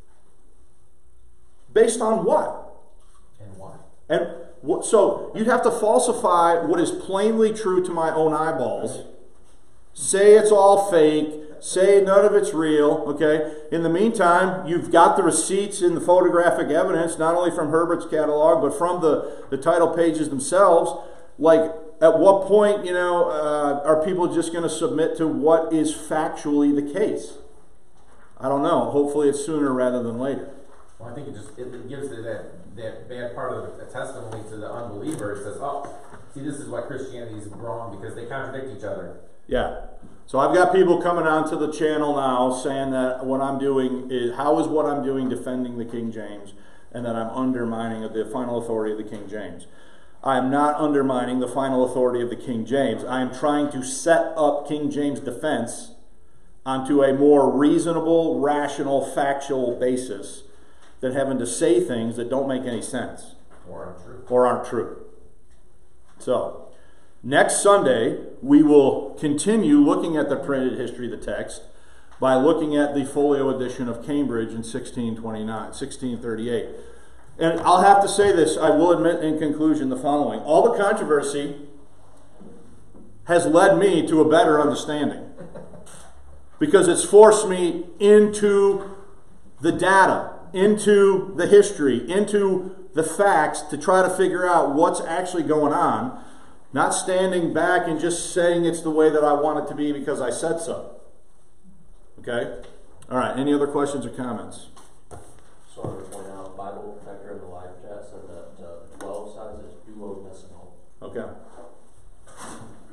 Based on what? And why? And what, so you'd have to falsify what is plainly true to my own eyeballs. Say it's all fake. Say none of it's real. Okay. In the meantime, you've got the receipts in the photographic evidence, not only from Herbert's catalog, but from the, the title pages themselves. Like, at what point, you know, uh, are people just going to submit to what is factually the case? I don't know. Hopefully it's sooner rather than later. Well, I think it just it gives it that, that bad part of the testimony to the unbeliever. It says, oh, see, this is why Christianity is wrong, because they contradict each other. Yeah. So I've got people coming onto the channel now saying that what I'm doing is, how is what I'm doing defending the King James, and that I'm undermining the final authority of the King James. I am not undermining the final authority of the King James. I am trying to set up King James defense onto a more reasonable, rational, factual basis than having to say things that don't make any sense. Or aren't true. Or aren't true. So, next Sunday, we will continue looking at the printed history of the text by looking at the folio edition of Cambridge in sixteen twenty-nine, sixteen thirty-eight. And I'll have to say this, I will admit in conclusion the following. All the controversy has led me to a better understanding, because it's forced me into the data, into the history, into the facts to try to figure out what's actually going on, not standing back and just saying it's the way that I want it to be because I said so. Okay? All right, any other questions or comments? Just wanted to point out, Bible Protector in the live chat said that uh, twelve sizes duodecimal. Okay.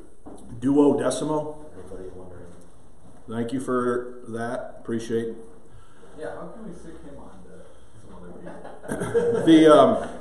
duodecimo. Anybody wondering? Thank you for that. Appreciate Yeah, how can we stick him on to some other people? the um,